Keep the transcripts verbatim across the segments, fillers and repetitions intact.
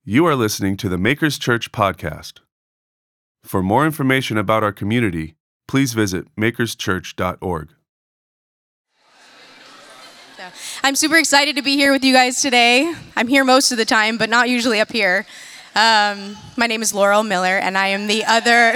You are listening to the Makers Church podcast. For more information about our community, please visit makers church dot org. I'm super excited to be here with you guys today. I'm here most of the time, but not usually up here. Um, my name is Laurel Miller, and I am the other,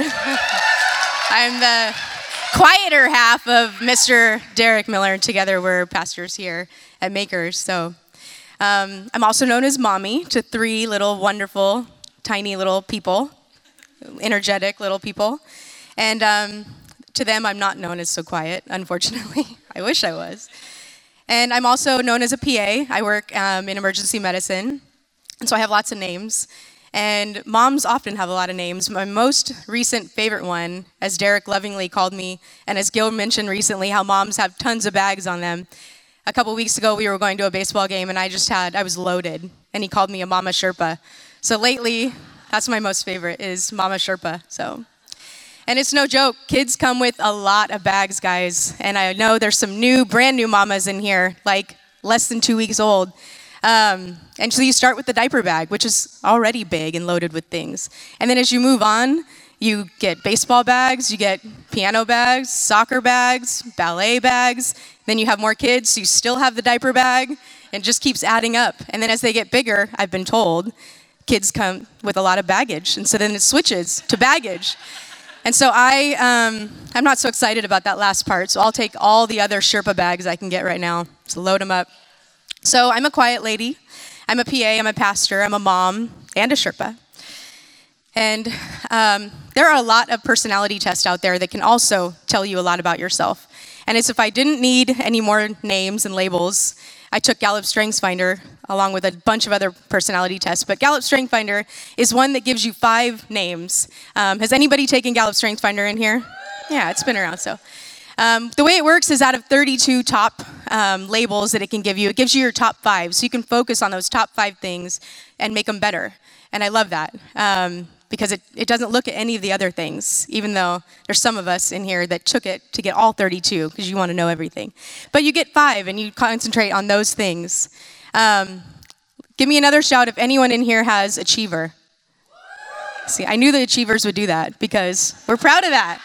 I'm the quieter half of Mister Derek Miller. Together, we're pastors here at Makers. So um, I'm also known as Mommy to three little wonderful, tiny little people, energetic little people. And um, to them, I'm not known as so quiet, unfortunately. I wish I was. And I'm also known as a P A. I work um, in emergency medicine, and so I have lots of names. And moms often have a lot of names. My most recent favorite one, as Derek lovingly called me, and as Gil mentioned recently, how moms have tons of bags on them. A couple weeks ago, we were going to a baseball game, and I just had, I was loaded, and he called me a Mama Sherpa. So lately, that's my most favorite, is Mama Sherpa, so. And it's no joke, kids come with a lot of bags, guys. And I know there's some new, brand new mamas in here, like less than two weeks old. Um, and so you start with the diaper bag, which is already big and loaded with things. And then as you move on, you get baseball bags, you get piano bags, soccer bags, ballet bags. Then you have more kids, so you still have the diaper bag, and it just keeps adding up. And then as they get bigger, I've been told, kids come with a lot of baggage. And so then it switches to baggage. And so I, um, I'm not so excited about that last part, so I'll take all the other Sherpa bags I can get right now to load them up. So I'm a quiet lady. I'm a P A, I'm a pastor, I'm a mom, and a Sherpa. And um, there are a lot of personality tests out there that can also tell you a lot about yourself. And as if I didn't need any more names and labels, I took Gallup StrengthsFinder along with a bunch of other personality tests. But Gallup StrengthsFinder is one that gives you five names. Um, has anybody taken Gallup StrengthsFinder in here? Yeah, it's been around, so. Um, the way it works is out of thirty-two top um, labels that it can give you, it gives you your top five. So you can focus on those top five things and make them better. And I love that um, because it, it doesn't look at any of the other things, even though there's some of us in here that took it to get all thirty-two because you want to know everything. But you get five and you concentrate on those things. Um, give me another shout if anyone in here has Achiever. See, I knew the Achievers would do that because we're proud of that.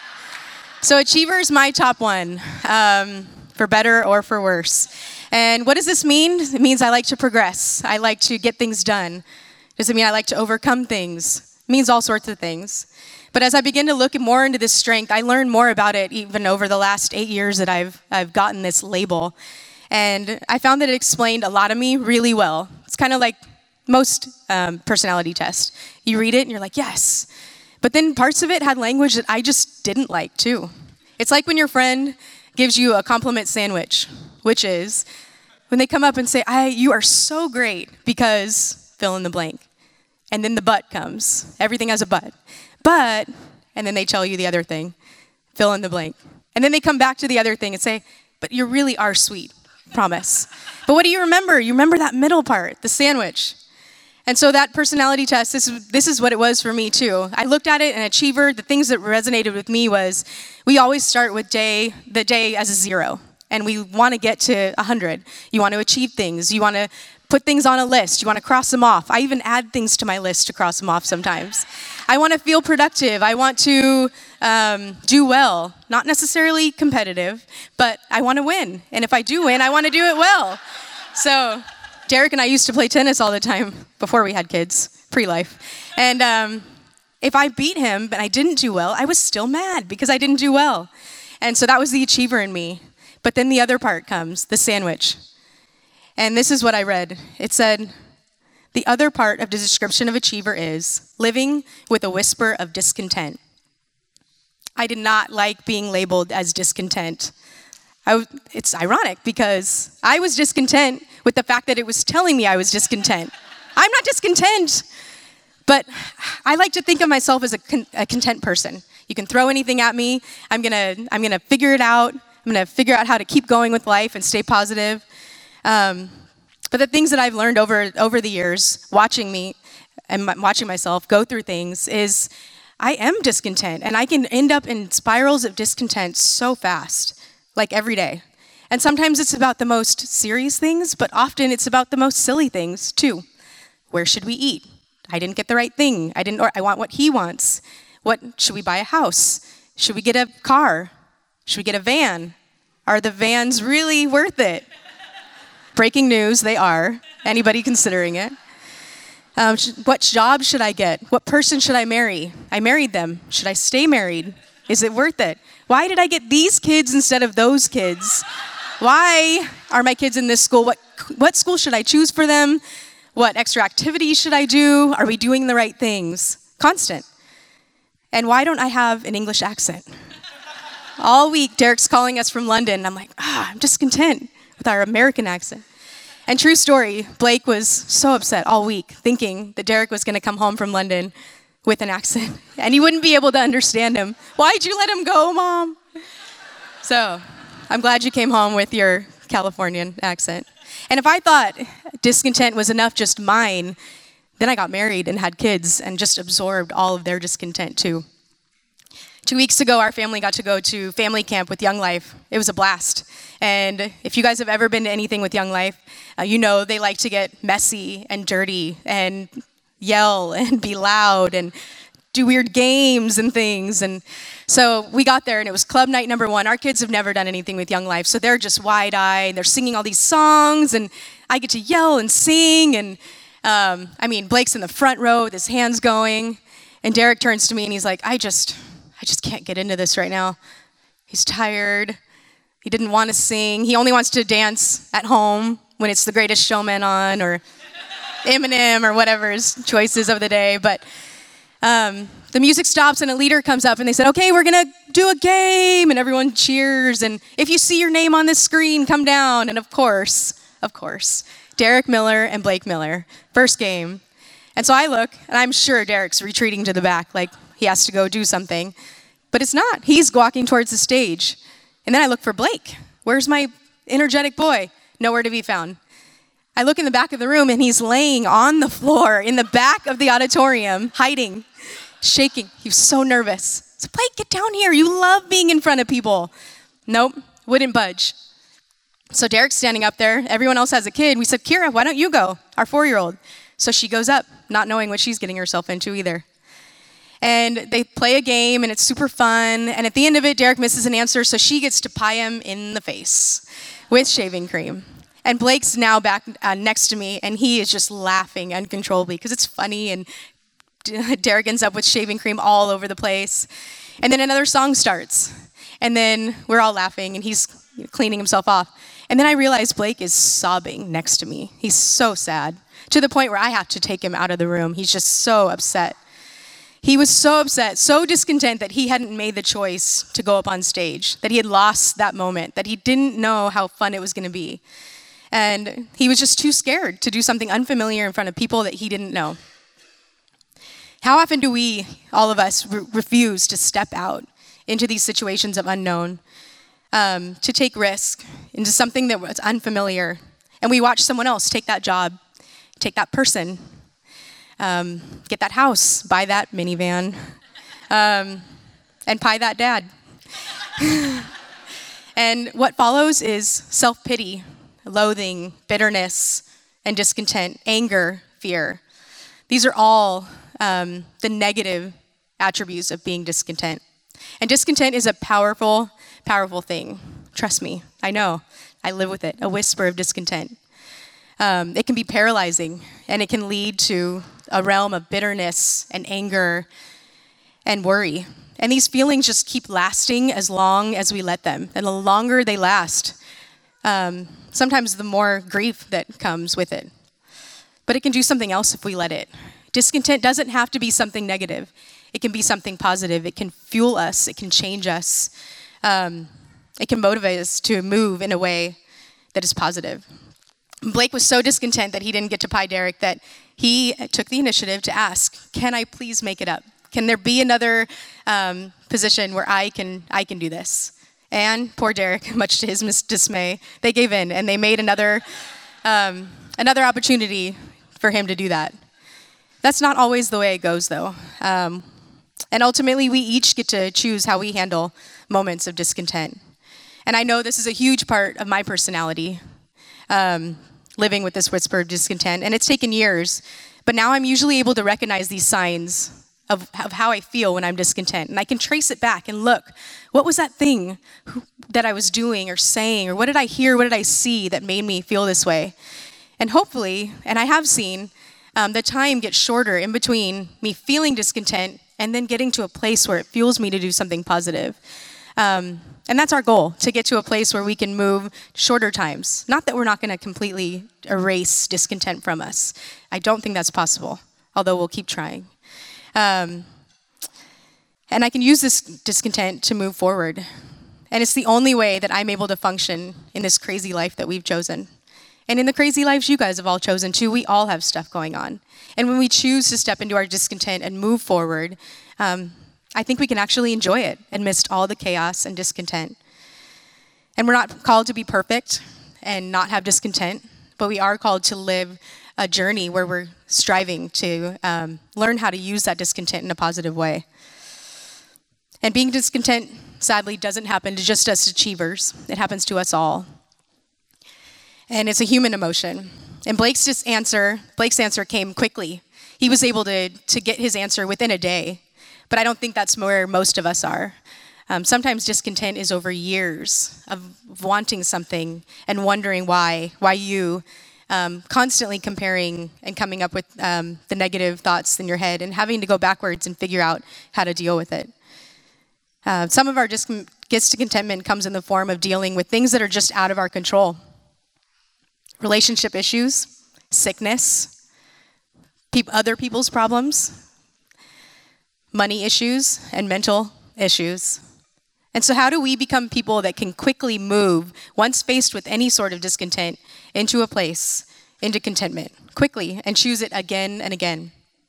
So Achiever is my top one, um, for better or for worse. And what does this mean? It means I like to progress. I like to get things done. Does it mean I like to overcome things? It means all sorts of things. But as I begin to look more into this strength, I learned more about it even over the last eight years that I've I've gotten this label. And I found that it explained a lot of me really well. It's kind of like most um, personality tests. You read it and you're like, yes. But then parts of it had language that I just didn't like too. It's like when your friend gives you a compliment sandwich, which is when they come up and say, I, you are so great because fill in the blank. And then the but comes. Everything has a but. But, and then they tell you the other thing, fill in the blank. And then they come back to the other thing and say, but you really are sweet, promise. But what do you remember? You remember that middle part, the sandwich. And so that personality test, this is, this is what it was for me too. I looked at it and Achiever, the things that resonated with me was, we always start with day, the day as a zero. And we want to get to one hundred. You want to achieve things. You want to put things on a list. You want to cross them off. I even add things to my list to cross them off sometimes. I want to feel productive. I want to um, do well. Not necessarily competitive, but I want to win. And if I do win, I want to do it well. So Derek and I used to play tennis all the time before we had kids, pre-life. And um, if I beat him but I didn't do well, I was still mad because I didn't do well. And so that was the Achiever in me. But then the other part comes, the sandwich. And this is what I read. It said, the other part of the description of Achiever is living with a whisper of discontent. I did not like being labeled as discontent. I, it's ironic because I was discontent with the fact that it was telling me I was discontent. I'm not discontent, but I like to think of myself as a, con- a content person. You can throw anything at me. I'm gonna, I'm gonna figure it out. I'm gonna figure out how to keep going with life and stay positive. Um, but the things that I've learned over over the years, watching me and m- watching myself go through things, is I am discontent, and I can end up in spirals of discontent so fast, like every day. And sometimes it's about the most serious things, but often it's about the most silly things too. Where should we eat? I didn't get the right thing. I didn't, or I want what he wants. What, should we buy a house? Should we get a car? Should we get a van? Are the vans really worth it? Breaking news, they are. Anybody considering it? Um, sh- what job should I get? What person should I marry? I married them. Should I stay married? Is it worth it? Why did I get these kids instead of those kids? Why are my kids in this school? What, what school should I choose for them? What extra activities should I do? Are we doing the right things? Constant. And why don't I have an English accent? All week, Derek's calling us from London. I'm like, ah, I'm discontent with our American accent. And true story, Blake was so upset all week, thinking that Derek was going to come home from London with an accent, and he wouldn't be able to understand him. Why'd you let him go, Mom? So I'm glad you came home with your Californian accent. And if I thought discontent was enough just mine, then I got married and had kids and just absorbed all of their discontent too. Two weeks ago, our family got to go to family camp with Young Life. It was a blast. And if you guys have ever been to anything with Young Life, uh, you know they like to get messy and dirty and yell and be loud and do weird games and things. And so we got there, and it was club night number one. Our kids have never done anything with Young Life, so they're just wide-eyed. They're singing all these songs, and I get to yell and sing. And um, I mean, Blake's in the front row with his hands going, and Derek turns to me, and he's like, I just... I just can't get into this right now. He's tired. He didn't want to sing. He only wants to dance at home when it's The Greatest Showman on or Eminem or whatever his choices of the day. But um, the music stops and a leader comes up and they said, okay, we're going to do a game. And everyone cheers. And if you see your name on this screen, come down. And of course, of course, Derek Miller and Blake Miller, first game. And so I look, and I'm sure Derek's retreating to the back like he has to go do something. But it's not. He's walking towards the stage. And then I look for Blake. Where's my energetic boy? Nowhere to be found. I look in the back of the room, and he's laying on the floor in the back of the auditorium, hiding, shaking. He was so nervous. So Blake, get down here. You love being in front of people. Nope, wouldn't budge. So Derek's standing up there. Everyone else has a kid. We said, Kira, why don't you go? Our four-year-old. So she goes up, not knowing what she's getting herself into either. And they play a game, and it's super fun. And at the end of it, Derek misses an answer, so she gets to pie him in the face with shaving cream. And Blake's now back uh, next to me, and he is just laughing uncontrollably because it's funny, and Derek ends up with shaving cream all over the place. And then another song starts, and then we're all laughing, and he's cleaning himself off. And then I realize Blake is sobbing next to me. He's so sad, to the point where I have to take him out of the room. He's just so upset. He was so upset, so discontent that he hadn't made the choice to go up on stage, that he had lost that moment, that he didn't know how fun it was going to be. And he was just too scared to do something unfamiliar in front of people that he didn't know. How often do we, all of us, re- refuse to step out into these situations of unknown, um, to take risk into something that was unfamiliar, and we watch someone else take that job, take that person, Um, get that house, buy that minivan, um, and pie that dad. And what follows is self-pity, loathing, bitterness, and discontent, anger, fear. These are all um, the negative attributes of being discontent. And discontent is a powerful, powerful thing. Trust me, I know. I live with it, a whisper of discontent. Um, it can be paralyzing, and it can lead to a realm of bitterness and anger and worry. And these feelings just keep lasting as long as we let them. And the longer they last, um, sometimes the more grief that comes with it. But it can do something else if we let it. Discontent doesn't have to be something negative. It can be something positive. It can fuel us. It can change us. Um, it can motivate us to move in a way that is positive. Blake was so discontent that he didn't get to pie Derek that he took the initiative to ask, can I please make it up? Can there be another um, position where I can I can do this? And poor Derek, much to his dismay, they gave in, and they made another um, another opportunity for him to do that. That's not always the way it goes, though. Um, and ultimately, we each get to choose how we handle moments of discontent. And I know this is a huge part of my personality. Um, living with this whisper of discontent. And it's taken years, But now I'm usually able to recognize these signs of, of how I feel when I'm discontent. And I can trace it back and look, what was that thing that I was doing or saying, or what did I hear, what did I see that made me feel this way? And hopefully, and I have seen, um, the time gets shorter in between me feeling discontent and then getting to a place where it fuels me to do something positive. Um, and that's our goal, to get to a place where we can move shorter times. Not that we're not going to completely erase discontent from us. I don't think that's possible, although we'll keep trying. Um, and I can use this discontent to move forward. And it's the only way that I'm able to function in this crazy life that we've chosen. And in the crazy lives you guys have all chosen too, we all have stuff going on. And when we choose to step into our discontent and move forward, um, I think we can actually enjoy it amidst all the chaos and discontent. And we're not called to be perfect and not have discontent, but we are called to live a journey where we're striving to um, learn how to use that discontent in a positive way. And being discontent, sadly, doesn't happen to just us achievers. It happens to us all. And it's a human emotion. And Blake's just answer, Blake's answer came quickly. He was able to, to get his answer within a day. But I don't think that's where most of us are. Um, sometimes discontent is over years of wanting something and wondering why, why you, um, constantly comparing and coming up with um, the negative thoughts in your head and having to go backwards and figure out how to deal with it. Uh, some of our dis- discontentment comes in the form of dealing with things that are just out of our control. Relationship issues, sickness, pe- other people's problems, money issues, and mental issues. And so how do we become people that can quickly move, once faced with any sort of discontent, into a place, into contentment, quickly, and choose it again and again?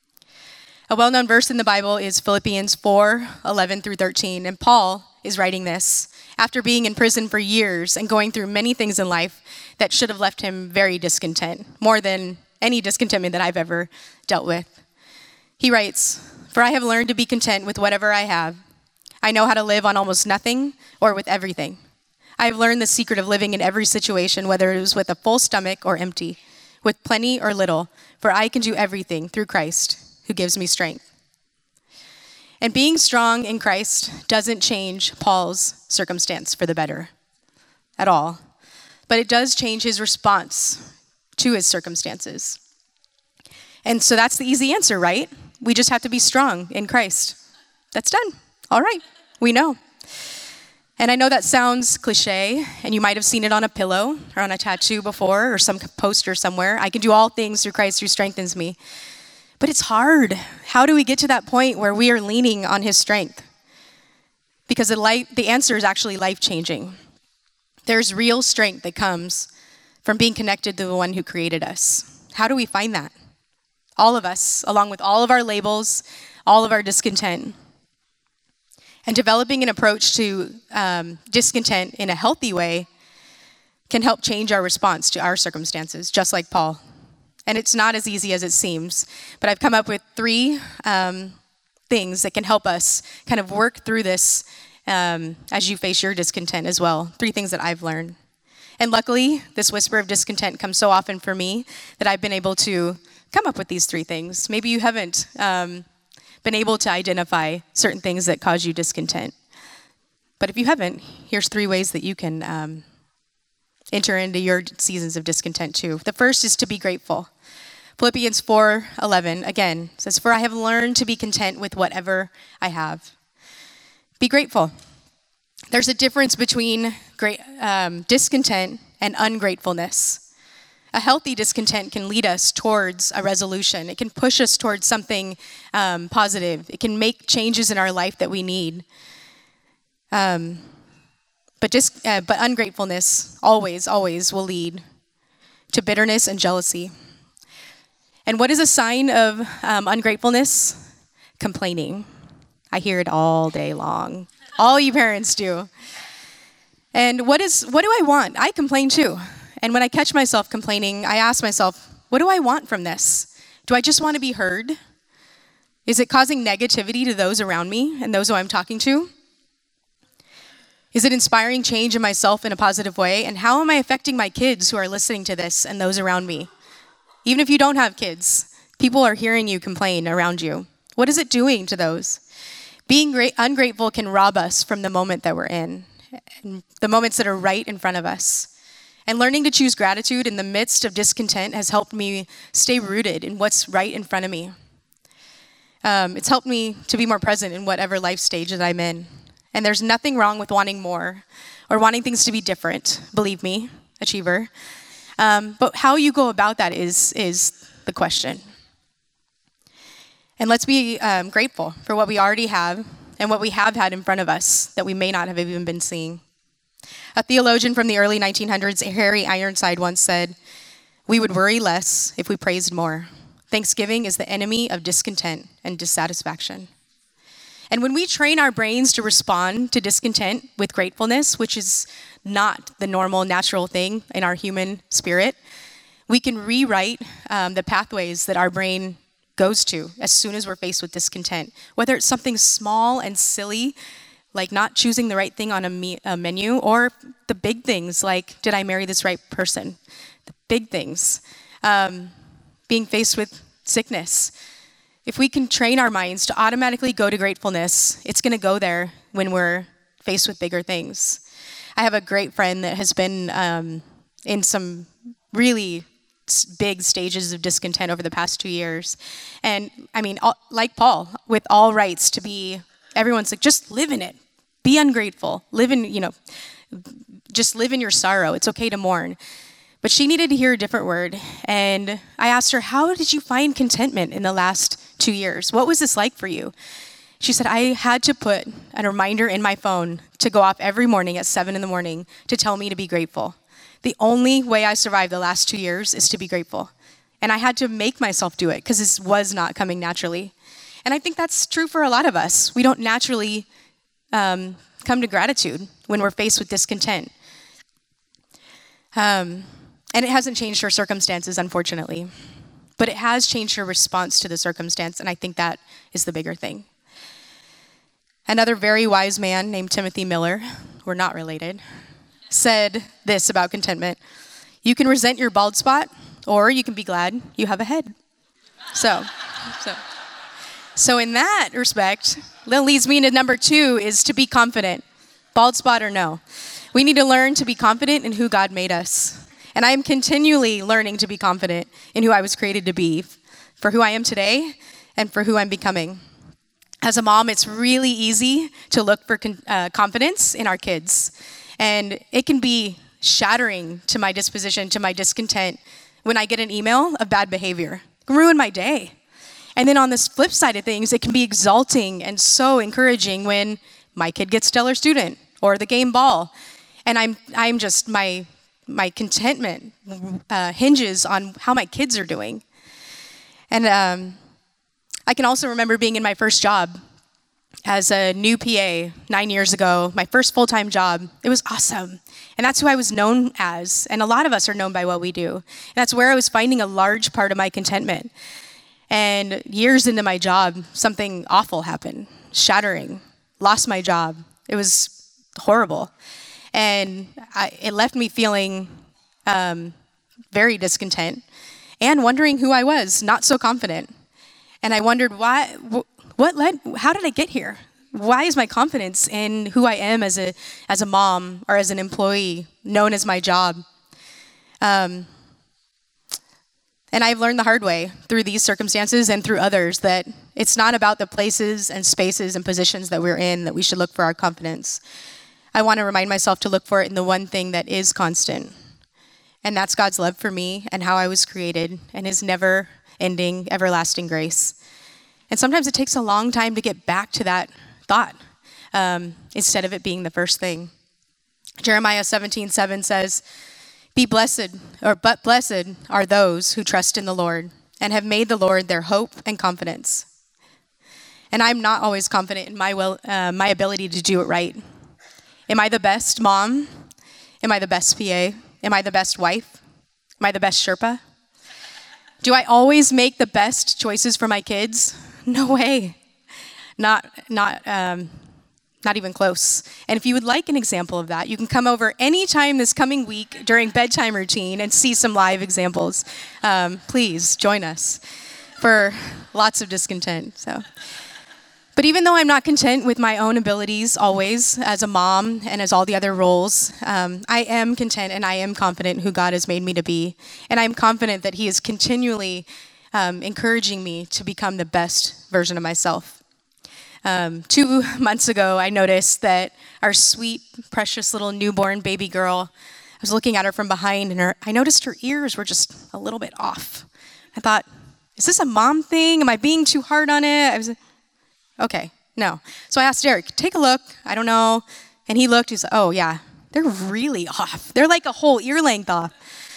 A well-known verse in the Bible is Philippians four, eleven through thirteen, and Paul is writing this after being in prison for years and going through many things in life that should have left him very discontent, more than any discontentment that I've ever dealt with. He writes, "For I have learned to be content with whatever I have. I know how to live on almost nothing or with everything. I have learned the secret of living in every situation, whether it is with a full stomach or empty, with plenty or little, for I can do everything through Christ who gives me strength." And being strong in Christ doesn't change Paul's circumstance for the better at all, but it does change his response to his circumstances. And so that's the easy answer, right? We just have to be strong in Christ. That's done. All right, we know. And I know that sounds cliche, and you might have seen it on a pillow or on a tattoo before or some poster somewhere. I can do all things through Christ who strengthens me. But it's hard. How do we get to that point where we are leaning on his strength? Because the, life, the answer is actually life-changing. There's real strength that comes from being connected to the one who created us. How do we find that? All of us, along with all of our labels, all of our discontent. And developing an approach to um, discontent in a healthy way can help change our response to our circumstances, just like Paul. And it's not as easy as it seems, but I've come up with three um, things that can help us kind of work through this um, as you face your discontent as well. Three things that I've learned. And luckily, this whisper of discontent comes so often for me that I've been able to come up with these three things. Maybe you haven't um, been able to identify certain things that cause you discontent. But if you haven't, here's three ways that you can um, enter into your seasons of discontent too. The first is to be grateful. Philippians four eleven, again, says, "For I have learned to be content with whatever I have." Be grateful. There's a difference between great, um, discontent and ungratefulness. A healthy discontent can lead us towards a resolution. It can push us towards something um, positive. It can make changes in our life that we need. Um, but, dis- uh, but ungratefulness always, always will lead to bitterness and jealousy. And what is a sign of um, ungratefulness? Complaining. I hear it all day long. All you parents do. And what is what do I want? I complain too. And when I catch myself complaining, I ask myself, what do I want from this? Do I just want to be heard? Is it causing negativity to those around me and those who I'm talking to? Is it inspiring change in myself in a positive way? And how am I affecting my kids who are listening to this and those around me? Even if you don't have kids, People are hearing you complain around you. What is it doing to those? Being great, ungrateful can rob us from the moment that we're in, the moments that are right in front of us. And learning to choose gratitude in the midst of discontent has helped me stay rooted in what's right in front of me. Um, it's helped me to be more present in whatever life stage that I'm in. And there's nothing wrong with wanting more or wanting things to be different, believe me, achiever. Um, but how you go about that is, is the question. And let's be um, grateful for what we already have and what we have had in front of us that we may not have even been seeing. A theologian from the early nineteen hundreds, Harry Ironside, once said, "We would worry less if we praised more. Thanksgiving is the enemy of discontent and dissatisfaction." And when we train our brains to respond to discontent with gratefulness, which is not the normal, natural thing in our human spirit, we can rewrite um, the pathways that our brain goes to as soon as we're faced with discontent. Whether it's something small and silly, like not choosing the right thing on a, me- a menu, or the big things like, did I marry this right person? The big things. Um, being faced with sickness. If we can train our minds to automatically go to gratefulness, it's going to go there when we're faced with bigger things. I have a great friend that has been um, in some really big stages of discontent over the past two years. And I mean, all, like Paul, with all rights to be, everyone's like, just live in it. Be ungrateful. Live in, you know, just live in your sorrow. It's okay to mourn. But she needed to hear a different word. And I asked her, how did you find contentment in the last two years? What was this like for you? She said, I had to put a reminder in my phone to go off every morning at seven in the morning to tell me to be grateful. The only way I survived the last two years is to be grateful. And I had to make myself do it because this was not coming naturally. And I think that's true for a lot of us. We don't naturally um, come to gratitude when we're faced with discontent. Um, and it hasn't changed her circumstances, unfortunately. But it has changed her response to the circumstance, and I think that is the bigger thing. Another very wise man named Timothy Miller, we're not related, said this about contentment: you can resent your bald spot, or you can be glad you have a head. So, so, so in that respect, that leads me to number two, is to be confident. Bald spot or no. We need to learn to be confident in who God made us. And I am continually learning to be confident in who I was created to be, for who I am today and for who I'm becoming. As a mom, it's really easy to look for con- uh, confidence in our kids. And it can be shattering to my disposition, to my discontent, when I get an email of bad behavior. It can ruin my day. And then on this flip side of things, it can be exalting and so encouraging when my kid gets stellar student or the game ball. And I'm I'm just, my my contentment uh, hinges on how my kids are doing. And um, I can also remember being in my first job as a new P A nine years ago, my first full-time job. It was awesome. And that's who I was known as. And a lot of us are known by what we do. And that's where I was finding a large part of my contentment. And years into my job, something awful happened, shattering, lost my job. It was horrible. And I, it left me feeling um, very discontent and wondering who I was, not so confident. And I wondered why, what led, how did I get here? Why is my confidence in who I am as a as a mom or as an employee known as my job? Um, and I've learned the hard way through these circumstances and through others that it's not about the places and spaces and positions that we're in that we should look for our confidence. I want to remind myself to look for it in the one thing that is constant. And that's God's love for me and how I was created and his never-ending, everlasting grace. And sometimes it takes a long time to get back to that thought um, instead of it being the first thing. Jeremiah seventeen seven says, Be blessed, or but blessed are those who trust in the Lord and have made the Lord their hope and confidence. And I'm not always confident in my will, uh, my ability to do it right. Am I the best mom? Am I the best P A? Am I the best wife? Am I the best Sherpa? Do I always make the best choices for my kids? No way. Not, not, um, not even close. And if you would like an example of that, you can come over anytime this coming week during bedtime routine and see some live examples. Um, please join us. for lots of discontent. So, but even though I'm not content with my own abilities always as a mom and as all the other roles, um, I am content and I am confident who God has made me to be. And I'm confident that he is continually um, encouraging me to become the best version of myself. Um, two months ago, I noticed that our sweet, precious little newborn baby girl, I was looking at her from behind and her, I noticed her ears were just a little bit off. I thought, is this a mom thing? Am I being too hard on it? I was Okay, no. So I asked Derek, take a look. I don't know. And he looked, he's like, oh yeah, they're really off. They're like a whole ear length off.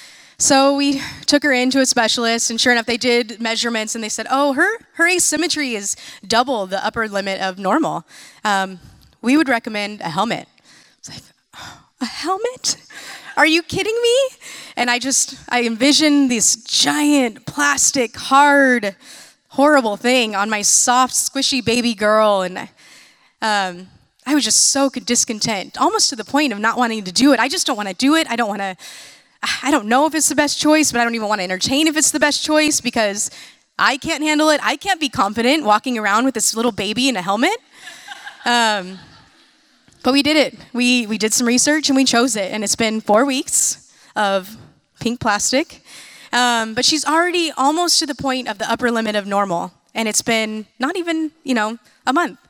So we took her into a specialist, and sure enough, they did measurements, and they said, oh, her, her asymmetry is double the upper limit of normal. Um, we would recommend a helmet. It's like, oh, a helmet? Are you kidding me? And I just, I envisioned this giant, plastic, hard, horrible thing on my soft, squishy baby girl, and um, I was just so discontent, almost to the point of not wanting to do it. I just don't want to do it. I don't want to, I don't know if it's the best choice, but I don't even want to entertain if it's the best choice because I can't handle it. I can't be confident walking around with this little baby in a helmet. Um, but we did it. We, we did some research and we chose it, and it's been four weeks of pink plastic. Um, but she's already almost to the point of the upper limit of normal, and it's been not even, you know, a month.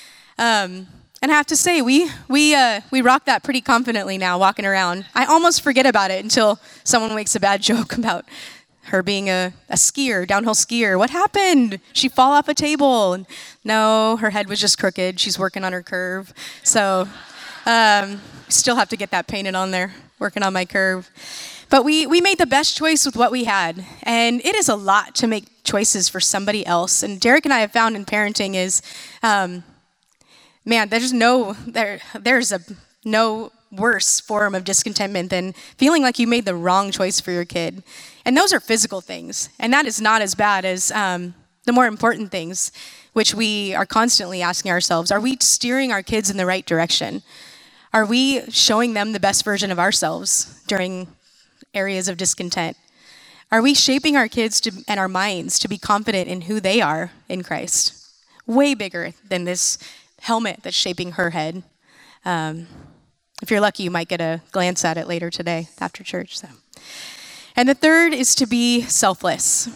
Um, and I have to say, we we uh, we rock that pretty confidently now, walking around. I almost forget about it until someone makes a bad joke about her being a, a skier, downhill skier. What happened? She fall off a table? And no, her head was just crooked. She's working on her curve. So um, still have to get that painted on there, working on my curve. But we, we made the best choice with what we had. And it is a lot to make choices for somebody else. And Derek and I have found in parenting is, um, man, there's no, there, there's a no worse form of discontentment than feeling like you made the wrong choice for your kid. And those are physical things. And that is not as bad as um, the more important things, which we are constantly asking ourselves. Are we steering our kids in the right direction? Are we showing them the best version of ourselves during areas of discontent? Are we shaping our kids to, and our minds to be confident in who they are in Christ? Way bigger than this helmet that's shaping her head. Um, if you're lucky, you might get a glance at it later today after church. So, and the third is to be selfless.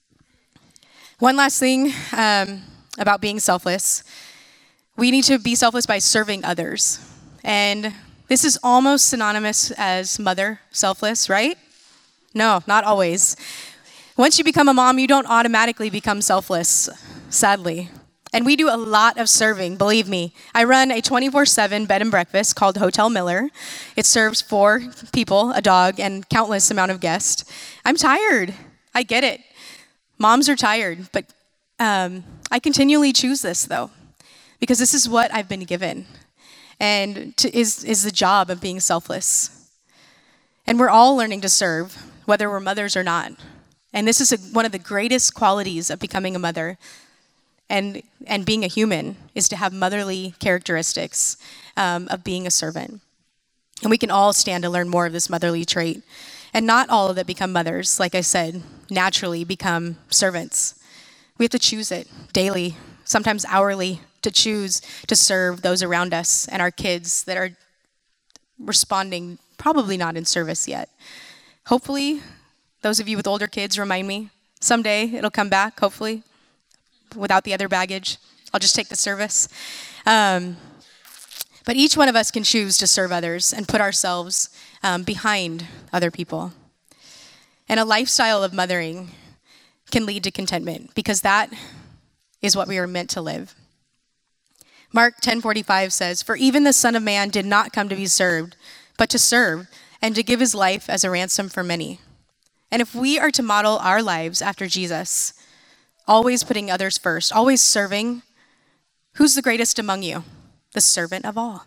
One last thing um, about being selfless. We need to be selfless by serving others. And this is almost synonymous as mother selfless, right? No, not always. Once you become a mom, you don't automatically become selfless, sadly. And we do a lot of serving, believe me. I run a twenty-four seven bed and breakfast called Hotel Miller. It serves four people, a dog, and countless amount of guests. I'm tired. I get it. Moms are tired, but um, I continually choose this, though, because this is what I've been given. And to, is, is the job of being selfless. And we're all learning to serve, whether we're mothers or not. And this is a, one of the greatest qualities of becoming a mother and, and being a human, is to have motherly characteristics um, of being a servant. And we can all stand to learn more of this motherly trait. And not all that become mothers, like I said, naturally become servants. We have to choose it daily, sometimes hourly, to choose to serve those around us and our kids that are responding, probably not in service yet. Hopefully, those of you with older kids remind me. Someday it'll come back, hopefully, without the other baggage. I'll just take the service. Um, but each one of us can choose to serve others and put ourselves um, behind other people. And a lifestyle of mothering can lead to contentment, because that is what we are meant to live. Mark ten forty-five says, "For even the Son of Man did not come to be served, but to serve, and to give his life as a ransom for many." And if we are to model our lives after Jesus, always putting others first, always serving, who's the greatest among you? The servant of all.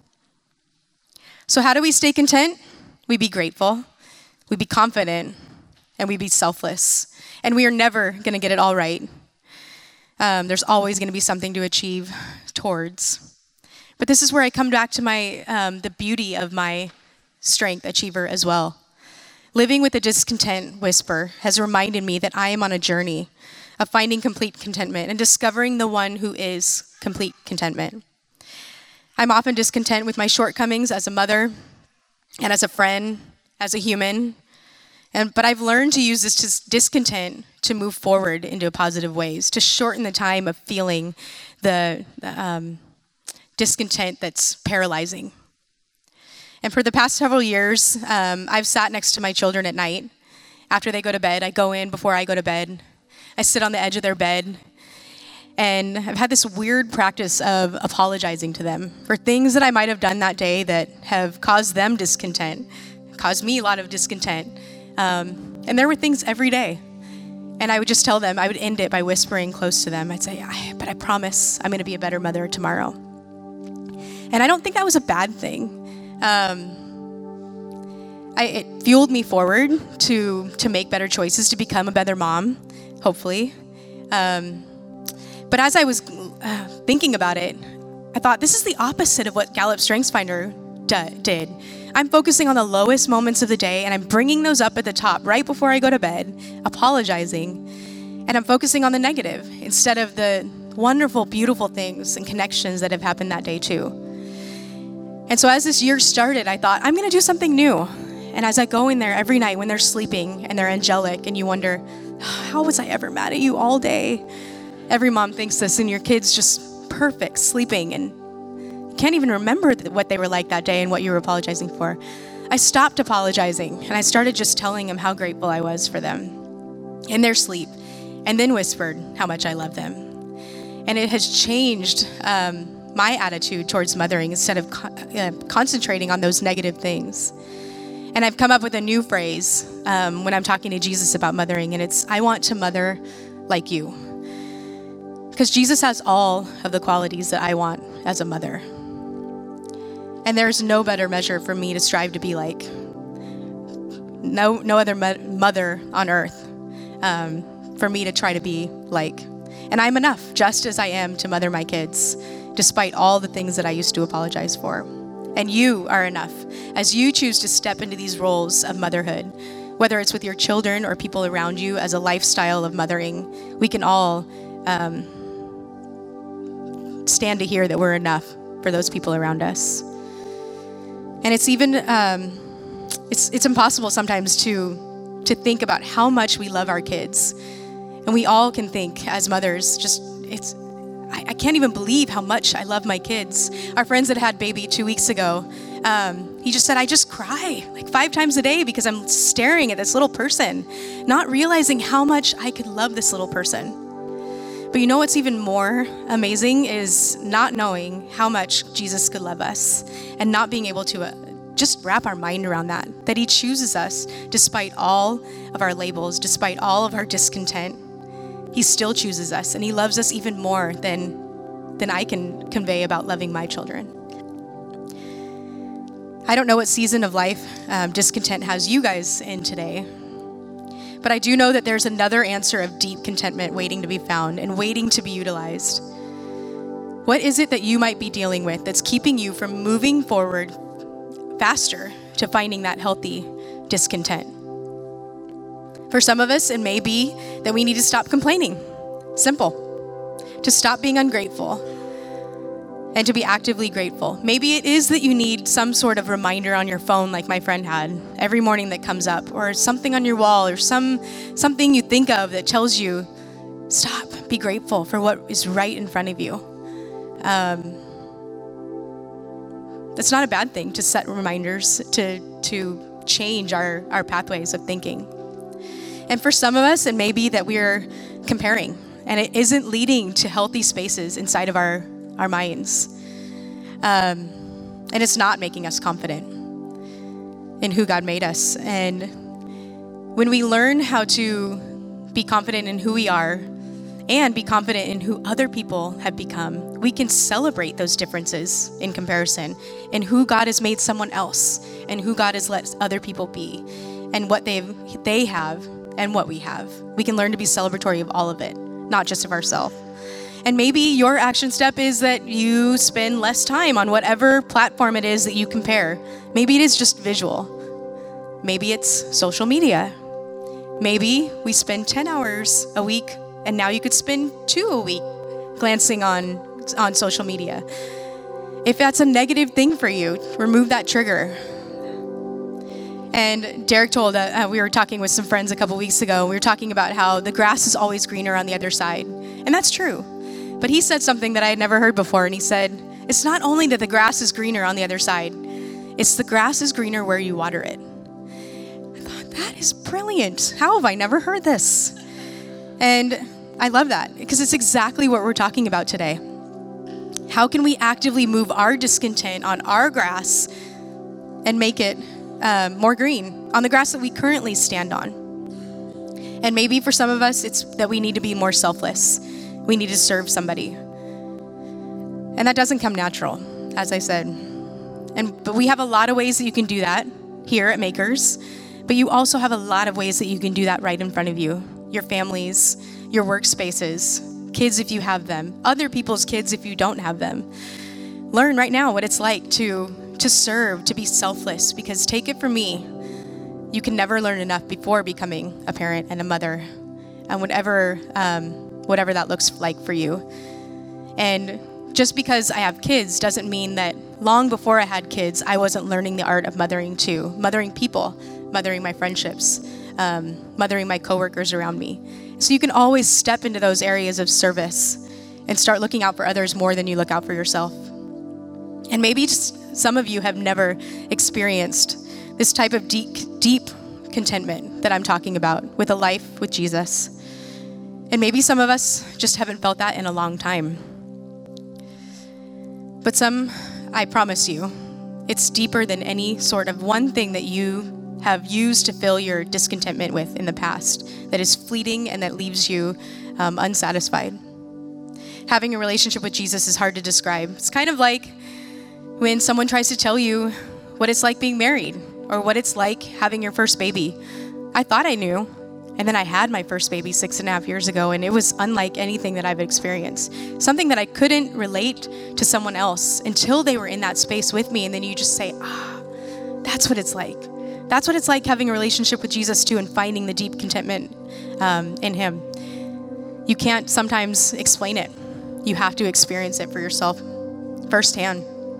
So how do we stay content? We be grateful, we be confident, and we be selfless. And we are never going to get it all right. Um, there's always going to be something to achieve towards. But this is where I come back to my um, the beauty of my strength achiever as well. Living with a discontent whisper has reminded me that I am on a journey of finding complete contentment and discovering the one who is complete contentment. I'm often discontent with my shortcomings as a mother and as a friend, as a human, and but I've learned to use this dis- discontent to move forward into positive ways, to shorten the time of feeling the um, discontent that's paralyzing. And for the past several years, um, I've sat next to my children at night. After they go to bed, I go in before I go to bed. I sit on the edge of their bed. And I've had this weird practice of apologizing to them for things that I might have done that day that have caused them discontent, caused me a lot of discontent. Um, and there were things every day. And I would just tell them, I would end it by whispering close to them. I'd say, but I promise I'm going to be a better mother tomorrow. And I don't think that was a bad thing. Um, I, it fueled me forward to, to make better choices, to become a better mom, hopefully. Um, But as I was uh, thinking about it, I thought this is the opposite of what Gallup StrengthsFinder d- did. I'm focusing on the lowest moments of the day, and I'm bringing those up at the top right before I go to bed, apologizing, and I'm focusing on the negative instead of the wonderful, beautiful things and connections that have happened that day too. And so as this year started, I thought, I'm going to do something new. And as I go in there every night when they're sleeping and they're angelic, and you wonder, how was I ever mad at you all day? Every mom thinks this, and your kid's just perfect, sleeping, and you can't even remember what they were like that day and what you were apologizing for. I stopped apologizing, and I started just telling them how grateful I was for them in their sleep, and then whispered how much I love them. And it has changed um, my attitude towards mothering instead of co- uh, concentrating on those negative things. And I've come up with a new phrase um, when I'm talking to Jesus about mothering, and it's, I want to mother like you. Because Jesus has all of the qualities that I want as a mother. And there's no better measure for me to strive to be like. No no other mo- mother on earth um, for me to try to be like. And I'm enough, just as I am, to mother my kids, despite all the things that I used to apologize for. And you are enough, as you choose to step into these roles of motherhood, whether it's with your children or people around you as a lifestyle of mothering. We can all um, stand to hear that we're enough for those people around us. And it's even, um, it's it's impossible sometimes to to think about how much we love our kids. And we all can think as mothers, just, it's, I, I can't even believe how much I love my kids. Our friends that had baby two weeks ago, um, he just said, I just cry like five times a day because I'm staring at this little person, not realizing how much I could love this little person. But you know what's even more amazing is not knowing how much Jesus could love us and not being able to uh, just wrap our mind around that, that he chooses us despite all of our labels, despite all of our discontent. He still chooses us, and he loves us even more than, than I can convey about loving my children. I don't know what season of life um, discontent has you guys in today. But I do know that there's another answer of deep contentment waiting to be found and waiting to be utilized. What is it that you might be dealing with that's keeping you from moving forward faster to finding that healthy discontent? For some of us, it may be that we need to stop complaining. Simple. To stop being ungrateful and to be actively grateful. Maybe it is that you need some sort of reminder on your phone like my friend had every morning that comes up, or something on your wall, or some something you think of that tells you, stop, be grateful for what is right in front of you. Um, that's not a bad thing to set reminders to, to change our, our pathways of thinking. And for some of us, it may be that we're comparing, and it isn't leading to healthy spaces inside of our our minds. Um, and it's not making us confident in who God made us. And when we learn how to be confident in who we are and be confident in who other people have become, we can celebrate those differences in comparison in who God has made someone else and who God has let other people be and what they've, they have and what we have. We can learn to be celebratory of all of it, not just of ourselves. And maybe your action step is that you spend less time on whatever platform it is that you compare. Maybe it is just visual. Maybe it's social media. Maybe we spend ten hours a week And now you could spend two a week glancing on, on social media. If that's a negative thing for you, remove that trigger. And Derek told, uh, we were talking with some friends a couple weeks ago. We were talking about how the grass is always greener on the other side. And that's true. But he said something that I had never heard before. And he said, it's not only that the grass is greener on the other side, it's the grass is greener where you water it. I thought, that is brilliant. How have I never heard this? And I love that because it's exactly what we're talking about today. How can we actively move our discontent on our grass and make it Um, more green on the grass that we currently stand on? And maybe for some of us, it's that we need to be more selfless. We need to serve somebody. And that doesn't come natural, as I said. And but we have a lot of ways that you can do that here at Makers, but you also have a lot of ways that you can do that right in front of you. Your families, your workspaces, kids if you have them, other people's kids if you don't have them. Learn right now what it's like to to serve, to be selfless, because take it from me, you can never learn enough before becoming a parent and a mother, and whatever um, whatever that looks like for you. And just because I have kids doesn't mean that long before I had kids, I wasn't learning the art of mothering too, mothering people, mothering my friendships, um, mothering my coworkers around me. So you can always step into those areas of service and start looking out for others more than you look out for yourself. And maybe just some of you have never experienced this type of deep, deep contentment that I'm talking about with a life with Jesus. And maybe some of us just haven't felt that in a long time. But some, I promise you, it's deeper than any sort of one thing that you have used to fill your discontentment with in the past that is fleeting and that leaves you um, unsatisfied. Having a relationship with Jesus is hard to describe. It's kind of like when someone tries to tell you what it's like being married or what it's like having your first baby. I thought I knew, and then I had my first baby six and a half years ago, and it was unlike anything that I've experienced. Something that I couldn't relate to someone else until they were in that space with me, and then you just say, ah, that's what it's like. That's what it's like having a relationship with Jesus too, and finding the deep contentment um, in him. You can't sometimes explain it. You have to experience it for yourself firsthand.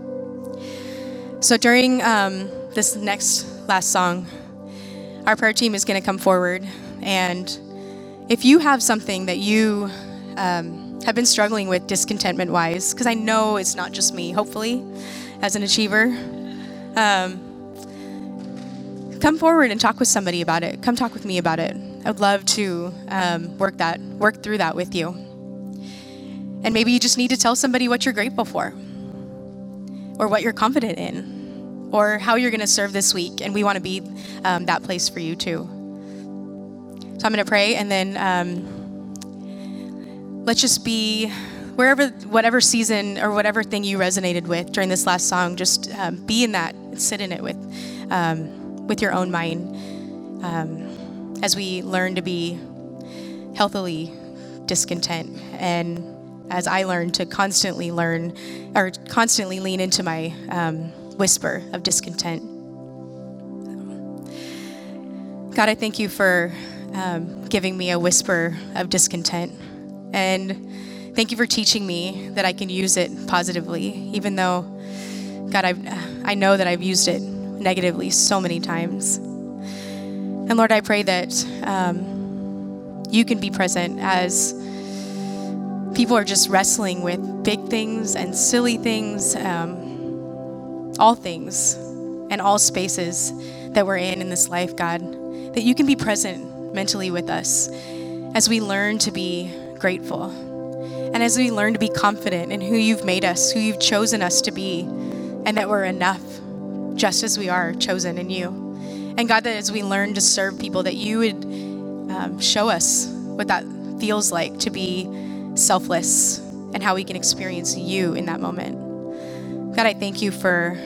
So during um, this next last song, our prayer team is going to come forward. And if you have something that you um, have been struggling with discontentment-wise, because I know it's not just me, hopefully, as an achiever, um, come forward and talk with somebody about it. Come talk with me about it. I would love to um, work that, work through that with you. And maybe you just need to tell somebody what you're grateful for, or what you're confident in, or how you're going to serve this week. And we want to be um, that place for you too. So I'm going to pray, and then um, let's just be wherever, whatever season or whatever thing you resonated with during this last song, just um, be in that and sit in it with, um, with your own mind um, as we learn to be healthily discontent, and as I learn to constantly learn or constantly lean into my um, whisper of discontent. God, I thank you for um, giving me a whisper of discontent. And thank you for teaching me that I can use it positively, even though, God, I've, I know that I've used it negatively so many times. And Lord, I pray that um, you can be present as people are just wrestling with big things and silly things, um, all things and all spaces that we're in in this life, God, that you can be present mentally with us as we learn to be grateful and as we learn to be confident in who you've made us, who you've chosen us to be, and that we're enough just as we are chosen in you. And God, that as we learn to serve people, that you would um, show us what that feels like to be selfless and how we can experience you in that moment. God, I thank you for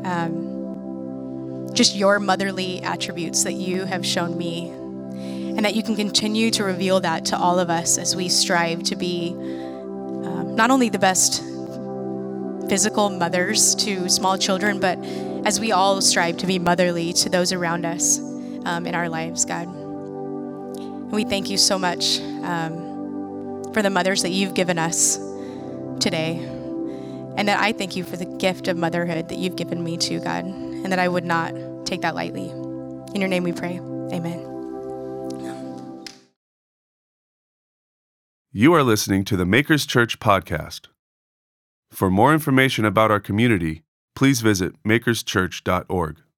um, just your motherly attributes that you have shown me, and that you can continue to reveal that to all of us as we strive to be um, not only the best physical mothers to small children, but as we all strive to be motherly to those around us um, in our lives, God. And we thank you so much um, for the mothers that you've given us today. And that I thank you for the gift of motherhood that you've given me too, God, and that I would not take that lightly. In your name we pray. Amen. You are listening to the Makers Church podcast. For more information about our community, please visit makers church dot org.